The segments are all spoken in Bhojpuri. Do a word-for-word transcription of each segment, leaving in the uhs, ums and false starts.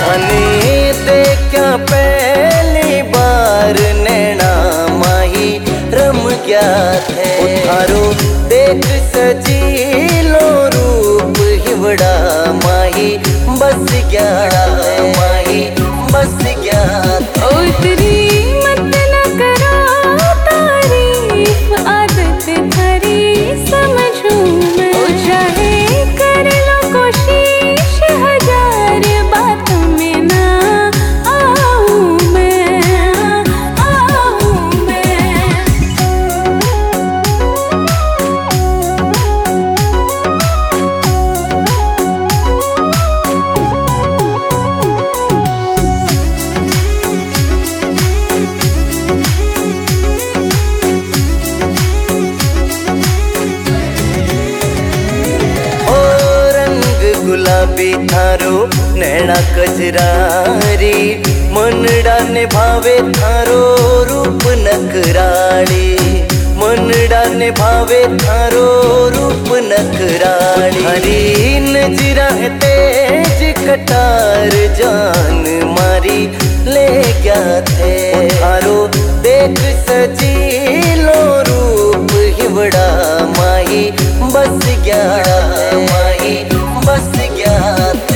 थाने देखा पहली बार नैना माही रम गया थे। थारो देख सजीलो रूप हिवड़ा माही बस गया थे, माही बस गया थे। ओ तेरी मत न करो तारीफ, आदत थारी समझूं मैं। ओ चाहे कर लो कोशिश हजार, बात में ना आऊं मैं, आऊं मैं। गुलाबी थारो नैना कजरारी, मनडा ने भावे थारो रूप नखराली। मनडा ने भावे थारो रूप नखराली। हरी नजरा है तेज कटार, जान मारी ले गया थे। थारो देख सजीलो रूप हिवड़ा माही बस गया थे, माही बस गया थे।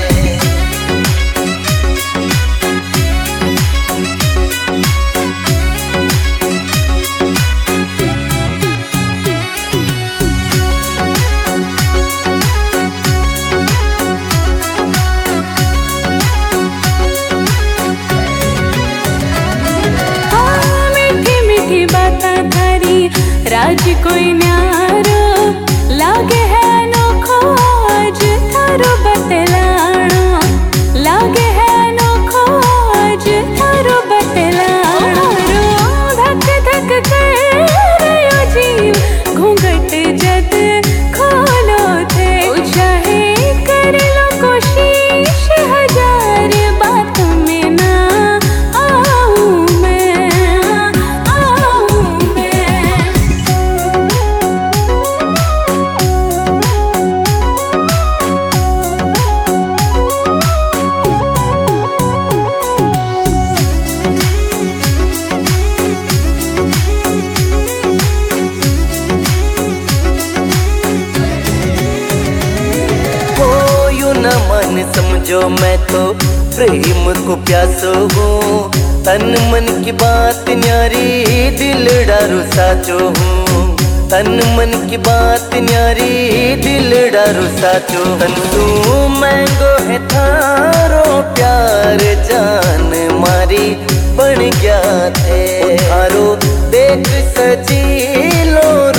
हाँ मीठी मीठी बातें थारी राज कोई न्यारो लागे है अनोखो, आज थारो बतलाणो लागे है अनोखो, आज थारो बतलाणो। धक धक कर रयो जीव, घूंघट जद खोलो थे। ओ चाहे कर लो कोशिश हजार, बात में ना आऊं मैं, आऊं मैं। न मन समझो मैं तो प्रेम को प्यासो हूँ। तन मन की बात न्यारी दिल डारू साचो हूँ। तन मन की बात न्यारी दिल डारू साचो। तन तू मैंगो है थारो प्यार, जान मारी बन गया थे। थारो देख सजीलो